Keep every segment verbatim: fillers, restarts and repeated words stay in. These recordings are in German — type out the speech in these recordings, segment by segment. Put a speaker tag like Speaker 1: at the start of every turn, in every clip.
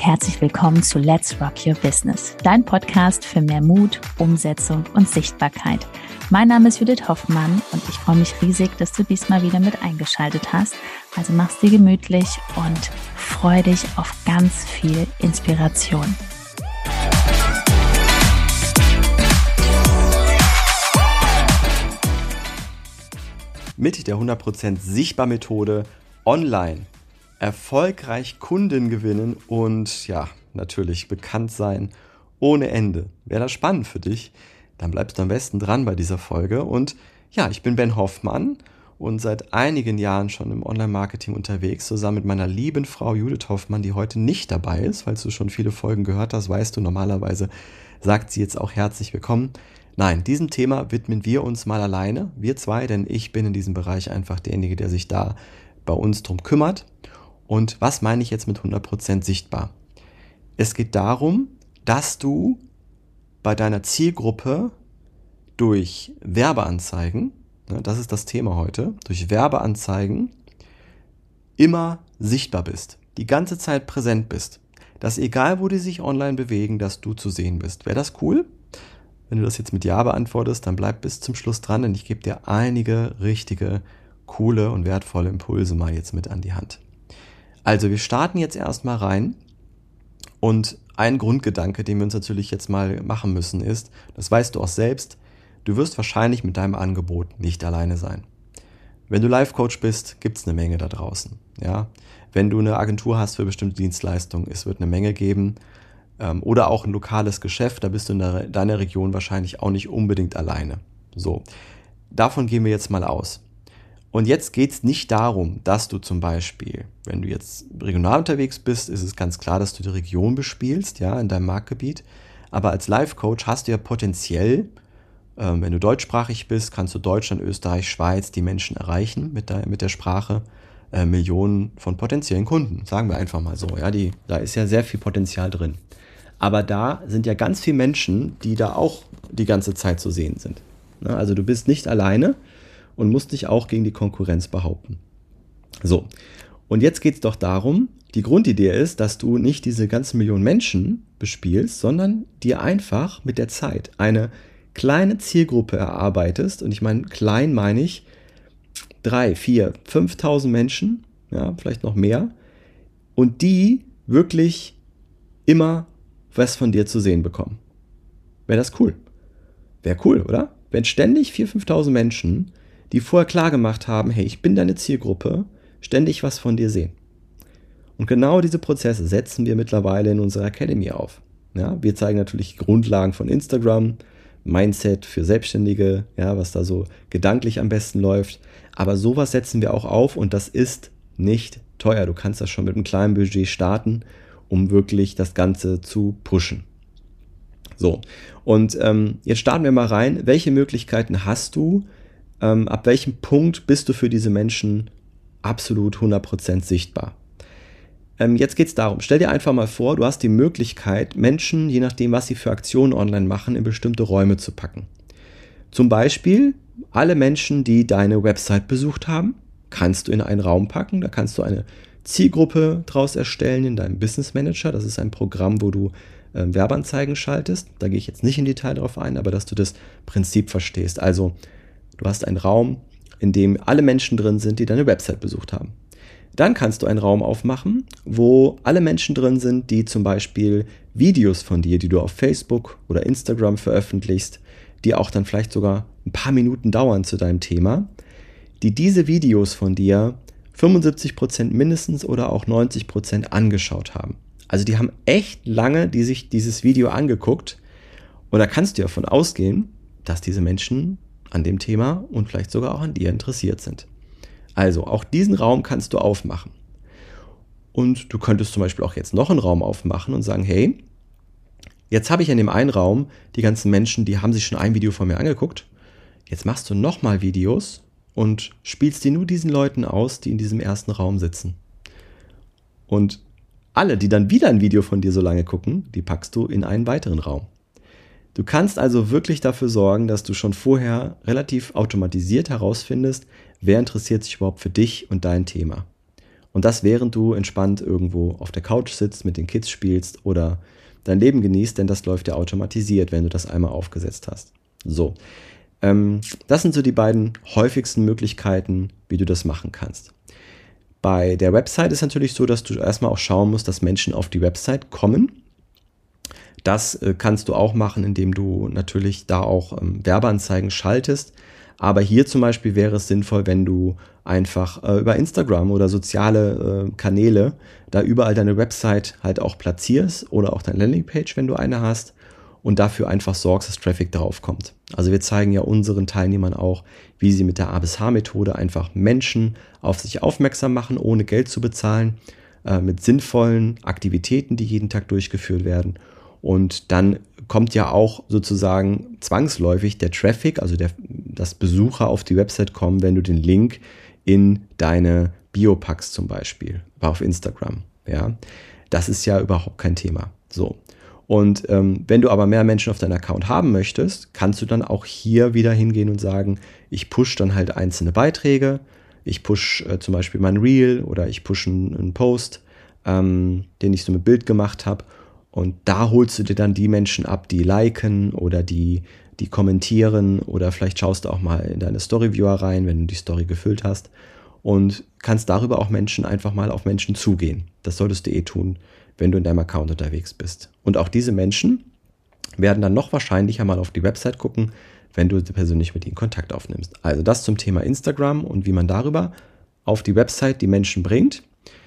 Speaker 1: herzlich willkommen zu Let's Rock Your Business, dein Podcast für mehr Mut, Umsetzung und Sichtbarkeit. Mein Name ist Judith Hoffmann und ich freue mich riesig, dass du diesmal wieder mit eingeschaltet hast. Also mach's dir gemütlich und freu dich auf ganz viel Inspiration.
Speaker 2: Mit der hundert Prozent Sichtbar-Methode online erfolgreich Kunden gewinnen und ja, natürlich bekannt sein ohne Ende. Wäre das spannend für dich? Dann bleibst du am besten dran bei dieser Folge. Und ja, ich bin Ben Hoffmann und seit einigen Jahren schon im Online-Marketing unterwegs, zusammen mit meiner lieben Frau Judith Hoffmann, die heute nicht dabei ist. Falls du schon viele Folgen gehört hast, weißt du, normalerweise sagt sie jetzt auch herzlich willkommen. Nein, diesem Thema widmen wir uns mal alleine, wir zwei, denn ich bin in diesem Bereich einfach derjenige, der sich da bei uns drum kümmert. Und was meine ich jetzt mit hundert Prozent sichtbar? Es geht darum, dass du bei deiner Zielgruppe durch Werbeanzeigen, das ist das Thema heute, durch Werbeanzeigen immer sichtbar bist, die ganze Zeit präsent bist, dass egal wo die sich online bewegen, dass du zu sehen bist. Wäre das cool? Wenn du das jetzt mit Ja beantwortest, dann bleib bis zum Schluss dran, denn ich gebe dir einige richtige, coole und wertvolle Impulse mal jetzt mit an die Hand. Also wir starten jetzt erstmal rein und ein Grundgedanke, den wir uns natürlich jetzt mal machen müssen ist, das weißt du auch selbst, du wirst wahrscheinlich mit deinem Angebot nicht alleine sein. Wenn du Life-Coach bist, gibt es eine Menge da draußen. Ja? Wenn du eine Agentur hast für bestimmte Dienstleistungen, es wird eine Menge geben ähm, oder auch ein lokales Geschäft, da bist du in der, deiner Region wahrscheinlich auch nicht unbedingt alleine. So, davon gehen wir jetzt mal aus. Und jetzt geht es nicht darum, dass du zum Beispiel, wenn du jetzt regional unterwegs bist, ist es ganz klar, dass du die Region bespielst, ja, in deinem Marktgebiet. Aber als Life-Coach hast du ja potenziell, äh, wenn du deutschsprachig bist, kannst du Deutschland, Österreich, Schweiz die Menschen erreichen mit der, mit der Sprache, äh, Millionen von potenziellen Kunden, sagen wir einfach mal so. Ja, die, da ist ja sehr viel Potenzial drin. Aber da sind ja ganz viele Menschen, die da auch die ganze Zeit zu sehen sind. Ne? Also du bist nicht alleine und musst dich auch gegen die Konkurrenz behaupten. So, und jetzt geht es doch darum, die Grundidee ist, dass du nicht diese ganzen Millionen Menschen bespielst, sondern dir einfach mit der Zeit eine kleine Zielgruppe erarbeitest. Und ich meine, klein meine ich drei, vier, fünftausend Menschen, ja, vielleicht noch mehr, und die wirklich immer was von dir zu sehen bekommen. Wäre das cool? Wäre cool, oder? Wenn ständig viertausend, fünftausend Menschen, die vorher klar gemacht haben, hey, ich bin deine Zielgruppe, ständig was von dir sehen. Und genau diese Prozesse setzen wir mittlerweile in unserer Academy auf. Ja, wir zeigen natürlich Grundlagen von Instagram, Mindset für Selbstständige, ja, was da so gedanklich am besten läuft. Aber sowas setzen wir auch auf und das ist nicht teuer. Du kannst das schon mit einem kleinen Budget starten, um wirklich das Ganze zu pushen. So, und ähm, jetzt starten wir mal rein. Welche Möglichkeiten hast du? Ähm, ab welchem Punkt bist du für diese Menschen absolut hundert Prozent sichtbar? Ähm, jetzt geht es darum, stell dir einfach mal vor, du hast die Möglichkeit, Menschen, je nachdem, was sie für Aktionen online machen, in bestimmte Räume zu packen. Zum Beispiel alle Menschen, die deine Website besucht haben, kannst du in einen Raum packen. Da kannst du eine Zielgruppe draus erstellen in deinem Business Manager. Das ist ein Programm, wo du äh, Werbeanzeigen schaltest. Da gehe ich jetzt nicht in Detail drauf ein, aber dass du das Prinzip verstehst. Also du hast einen Raum, in dem alle Menschen drin sind, die deine Website besucht haben. Dann kannst du einen Raum aufmachen, wo alle Menschen drin sind, die zum Beispiel Videos von dir, die du auf Facebook oder Instagram veröffentlichst, die auch dann vielleicht sogar ein paar Minuten dauern zu deinem Thema, die diese Videos von dir fünfundsiebzig Prozent mindestens oder auch neunzig Prozent angeschaut haben. Also die haben echt lange die sich dieses Video angeguckt und da kannst du ja davon ausgehen, dass diese Menschen an dem Thema und vielleicht sogar auch an dir interessiert sind. Also auch diesen Raum kannst du aufmachen. Und du könntest zum Beispiel auch jetzt noch einen Raum aufmachen und sagen, hey, jetzt habe ich in dem einen Raum die ganzen Menschen, die haben sich schon ein Video von mir angeguckt. Jetzt machst du nochmal Videos und spielst die nur diesen Leuten aus, die in diesem ersten Raum sitzen. Und alle, die dann wieder ein Video von dir so lange gucken, die packst du in einen weiteren Raum. Du kannst also wirklich dafür sorgen, dass du schon vorher relativ automatisiert herausfindest, wer interessiert sich überhaupt für dich und dein Thema. Und das, während du entspannt irgendwo auf der Couch sitzt, mit den Kids spielst oder dein Leben genießt, denn das läuft ja automatisiert, wenn du das einmal aufgesetzt hast. So, ähm, das sind so die beiden häufigsten Möglichkeiten, wie du das machen kannst. Bei der Website ist natürlich so, dass du erstmal auch schauen musst, dass Menschen auf die Website kommen. Das äh, kannst du auch machen, indem du natürlich da auch ähm, Werbeanzeigen schaltest. Aber hier zum Beispiel wäre es sinnvoll, wenn du einfach äh, über Instagram oder soziale äh, Kanäle da überall deine Website halt auch platzierst oder auch deine Landingpage, wenn du eine hast, und dafür einfach sorgst, dass Traffic drauf kommt. Also wir zeigen ja unseren Teilnehmern auch, wie sie mit der A bis H-Methode einfach Menschen auf sich aufmerksam machen, ohne Geld zu bezahlen, äh, mit sinnvollen Aktivitäten, die jeden Tag durchgeführt werden. Und dann kommt ja auch sozusagen zwangsläufig der Traffic, also der, dass Besucher auf die Website kommen, wenn du den Link in deine Bio packst zum Beispiel, auf Instagram. Ja, das ist ja überhaupt kein Thema. So. Und ähm, wenn du aber mehr Menschen auf deinem Account haben möchtest, kannst du dann auch hier wieder hingehen und sagen, ich push dann halt einzelne Beiträge, ich push äh, zum Beispiel mein Reel oder ich push einen, einen Post, ähm, den ich so mit Bild gemacht habe. Und da holst du dir dann die Menschen ab, die liken oder die, die kommentieren, oder vielleicht schaust du auch mal in deine Story-Viewer rein, wenn du die Story gefüllt hast, und kannst darüber auch Menschen einfach mal auf Menschen zugehen. Das solltest du eh tun, wenn du in deinem Account unterwegs bist. Und auch diese Menschen werden dann noch wahrscheinlicher mal auf die Website gucken, wenn du persönlich mit ihnen Kontakt aufnimmst. Also das zum Thema Instagram und wie man darüber auf die Website die Menschen bringt.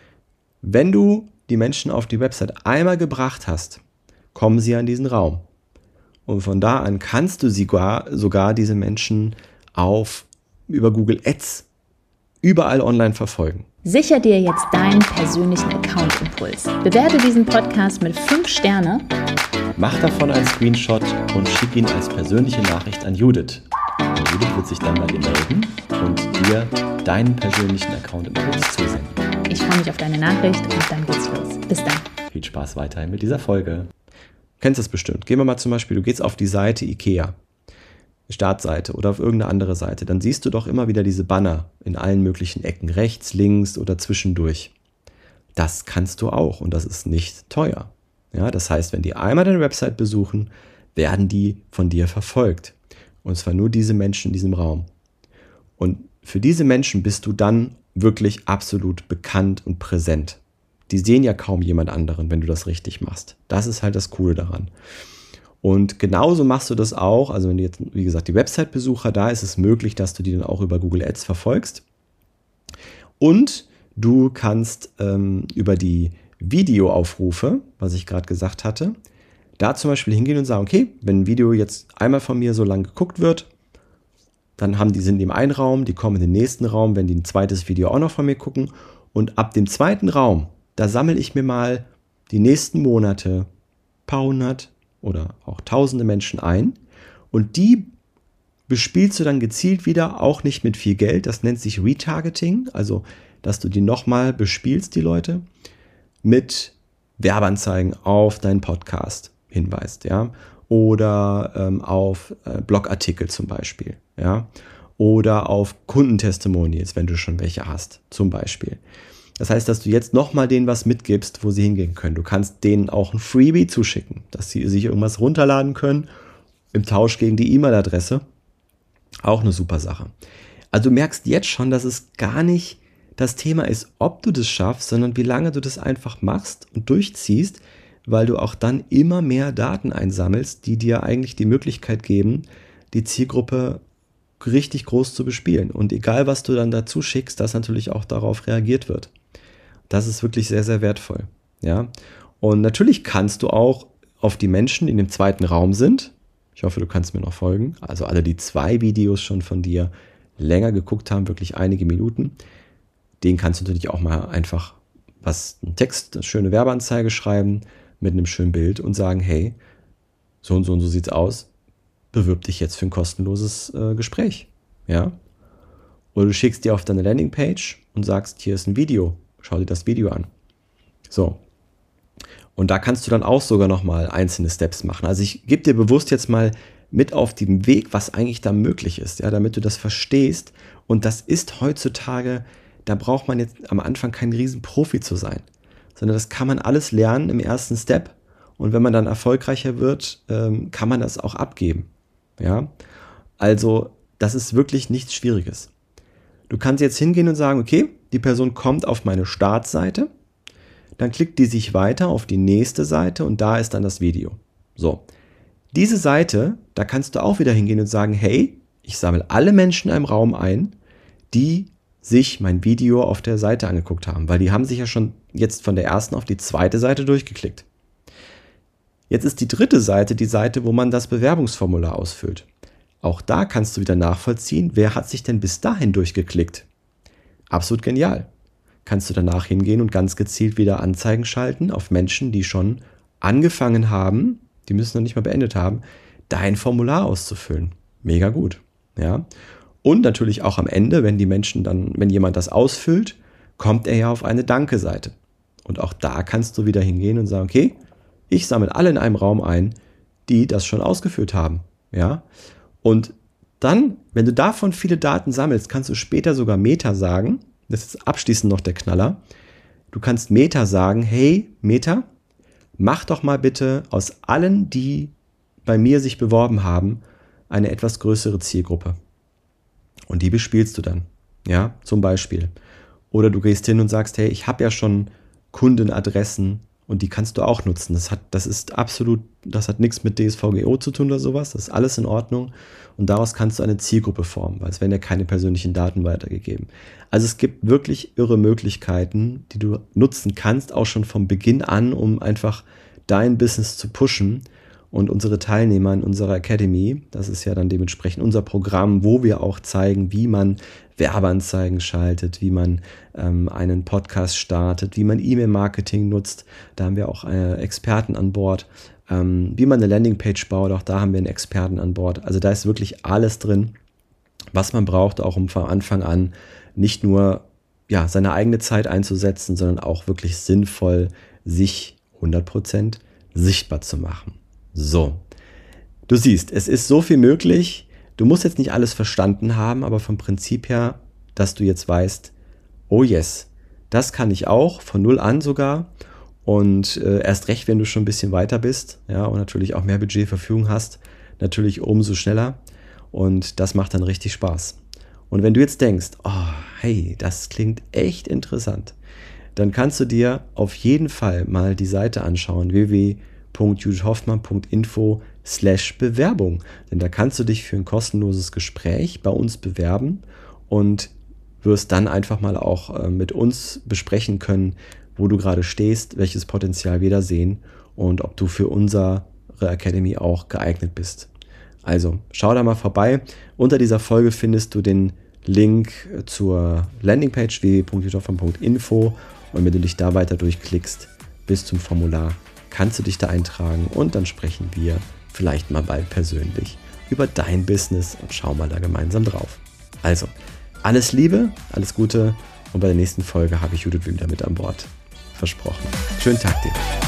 Speaker 2: Wenn du die Menschen auf die Website einmal gebracht hast, kommen sie an diesen Raum. Und von da an kannst du sogar, sogar diese Menschen auf, über Google Ads überall online verfolgen.
Speaker 1: Sicher dir jetzt deinen persönlichen Account-Impuls. Bewerte diesen Podcast mit fünf Sterne.
Speaker 2: Mach davon einen Screenshot und schick ihn als persönliche Nachricht an Judith. Und Judith wird sich dann bei dir melden und dir deinen persönlichen Account-Impuls zusenden.
Speaker 1: Ich freue mich auf deine Nachricht und dann geht's los. Bis dann.
Speaker 2: Viel Spaß weiterhin mit dieser Folge. Du kennst das bestimmt. Gehen wir mal zum Beispiel, du gehst auf die Seite Ikea, Startseite oder auf irgendeine andere Seite. Dann siehst du doch immer wieder diese Banner in allen möglichen Ecken, rechts, links oder zwischendurch. Das kannst du auch und das ist nicht teuer. Ja, das heißt, wenn die einmal deine Website besuchen, werden die von dir verfolgt. Und zwar nur diese Menschen in diesem Raum. Und für diese Menschen bist du dann wirklich absolut bekannt und präsent. Die sehen ja kaum jemand anderen, wenn du das richtig machst. Das ist halt das Coole daran. Und genauso machst du das auch, also wenn du jetzt, wie gesagt, die Website-Besucher, da ist es möglich, dass du die dann auch über Google Ads verfolgst. Und du kannst ähm, über die Videoaufrufe, was ich gerade gesagt hatte, da zum Beispiel hingehen und sagen, okay, wenn ein Video jetzt einmal von mir so lang geguckt wird, dann haben die, sind die im einen Raum, die kommen in den nächsten Raum, wenn die ein zweites Video auch noch von mir gucken. Und ab dem zweiten Raum, da sammle ich mir mal die nächsten Monate ein paar hundert oder auch tausende Menschen ein. Und die bespielst du dann gezielt wieder, auch nicht mit viel Geld. Das nennt sich Retargeting, also dass du die nochmal bespielst, die Leute, mit Werbeanzeigen auf deinen Podcast hinweist, ja. Oder ähm, auf äh, Blogartikel zum Beispiel, ja, oder auf Kundentestimonials, wenn du schon welche hast, zum Beispiel. Das heißt, dass du jetzt nochmal denen was mitgibst, wo sie hingehen können. Du kannst denen auch ein Freebie zuschicken, dass sie sich irgendwas runterladen können, im Tausch gegen die E-Mail-Adresse. Auch eine super Sache. Also du merkst jetzt schon, dass es gar nicht das Thema ist, ob du das schaffst, sondern wie lange du das einfach machst und durchziehst, weil du auch dann immer mehr Daten einsammelst, die dir eigentlich die Möglichkeit geben, die Zielgruppe richtig groß zu bespielen. Und egal, was du dann dazu schickst, dass natürlich auch darauf reagiert wird. Das ist wirklich sehr, sehr wertvoll. Ja? Und natürlich kannst du auch auf die Menschen, die in dem zweiten Raum sind, ich hoffe, du kannst mir noch folgen, also alle, die zwei Videos schon von dir länger geguckt haben, wirklich einige Minuten, denen kannst du natürlich auch mal einfach was, einen Text, eine schöne Werbeanzeige schreiben, mit einem schönen Bild und sagen, hey, so und so und so sieht's aus, bewirb dich jetzt für ein kostenloses äh, Gespräch, ja? Oder du schickst dir auf deine Landingpage und sagst, hier ist ein Video, schau dir das Video an. So. Und da kannst du dann auch sogar nochmal einzelne Steps machen. Also ich gebe dir bewusst jetzt mal mit auf den Weg, was eigentlich da möglich ist, ja, damit du das verstehst. Und das ist heutzutage da braucht man jetzt am Anfang kein Riesenprofi zu sein, sondern das kann man alles lernen im ersten Step. Und wenn man dann erfolgreicher wird, ähm, kann man das auch abgeben. Ja, also das ist wirklich nichts Schwieriges. Du kannst jetzt hingehen und sagen, okay, die Person kommt auf meine Startseite, dann klickt die sich weiter auf die nächste Seite und da ist dann das Video. So, diese Seite, da kannst du auch wieder hingehen und sagen, hey, ich sammle alle Menschen in einem Raum ein, die sich mein Video auf der Seite angeguckt haben, weil die haben sich ja schon jetzt von der ersten auf die zweite Seite durchgeklickt. Jetzt ist die dritte Seite die Seite, wo man das Bewerbungsformular ausfüllt. Auch da kannst du wieder nachvollziehen, wer hat sich denn bis dahin durchgeklickt. Absolut genial. Kannst du danach hingehen und ganz gezielt wieder Anzeigen schalten auf Menschen, die schon angefangen haben, die müssen noch nicht mal beendet haben, dein Formular auszufüllen. Mega gut. Ja. Und natürlich auch am Ende, wenn die Menschen dann, wenn jemand das ausfüllt, kommt er ja auf eine Danke-Seite. Und auch da kannst du wieder hingehen und sagen, okay, ich sammle alle in einem Raum ein, die das schon ausgefüllt haben. Ja. Und dann, wenn du davon viele Daten sammelst, kannst du später sogar Meta sagen, das ist abschließend noch der Knaller, du kannst Meta sagen, hey Meta, mach doch mal bitte aus allen, die bei mir sich beworben haben, eine etwas größere Zielgruppe. Und die bespielst du dann, ja, zum Beispiel. Oder du gehst hin und sagst, hey, ich habe ja schon Kundenadressen und die kannst du auch nutzen. Das hat, das ist absolut, das hat nichts mit D S V G O zu tun oder sowas. Das ist alles in Ordnung. Und daraus kannst du eine Zielgruppe formen, weil es werden ja keine persönlichen Daten weitergegeben. Also es gibt wirklich irre Möglichkeiten, die du nutzen kannst, auch schon vom Beginn an, um einfach dein Business zu pushen. Und unsere Teilnehmer in unserer Academy, das ist ja dann dementsprechend unser Programm, wo wir auch zeigen, wie man Werbeanzeigen schaltet, wie man ähm, einen Podcast startet, wie man E-Mail-Marketing nutzt. Da haben wir auch äh, Experten an Bord. Ähm, wie man eine Landingpage baut, auch da haben wir einen Experten an Bord. Also da ist wirklich alles drin, was man braucht, auch um von Anfang an nicht nur ja, seine eigene Zeit einzusetzen, sondern auch wirklich sinnvoll sich hundert Prozent sichtbar zu machen. So, du siehst, es ist so viel möglich. Du musst jetzt nicht alles verstanden haben, aber vom Prinzip her, dass du jetzt weißt, oh yes, das kann ich auch, von null an sogar. Und äh, erst recht, wenn du schon ein bisschen weiter bist, ja, und natürlich auch mehr Budget zur Verfügung hast, natürlich umso schneller. Und das macht dann richtig Spaß. Und wenn du jetzt denkst, oh, hey, das klingt echt interessant, dann kannst du dir auf jeden Fall mal die Seite anschauen, w w w punkt judith hoffmann punkt info slash Bewerbung. Denn da kannst du dich für ein kostenloses Gespräch bei uns bewerben und wirst dann einfach mal auch äh, mit uns besprechen können, wo du gerade stehst, welches Potenzial wir da sehen und ob du für unsere Academy auch geeignet bist. Also schau da mal vorbei. Unter dieser Folge findest du den Link zur Landingpage w w w punkt judith hoffmann punkt info und wenn du dich da weiter durchklickst bis zum Formular, kannst du dich da eintragen und dann sprechen wir vielleicht mal bald persönlich über dein Business und schauen mal da gemeinsam drauf. Also, alles Liebe, alles Gute und bei der nächsten Folge habe ich Judith wieder mit an Bord. Versprochen. Schönen Tag dir.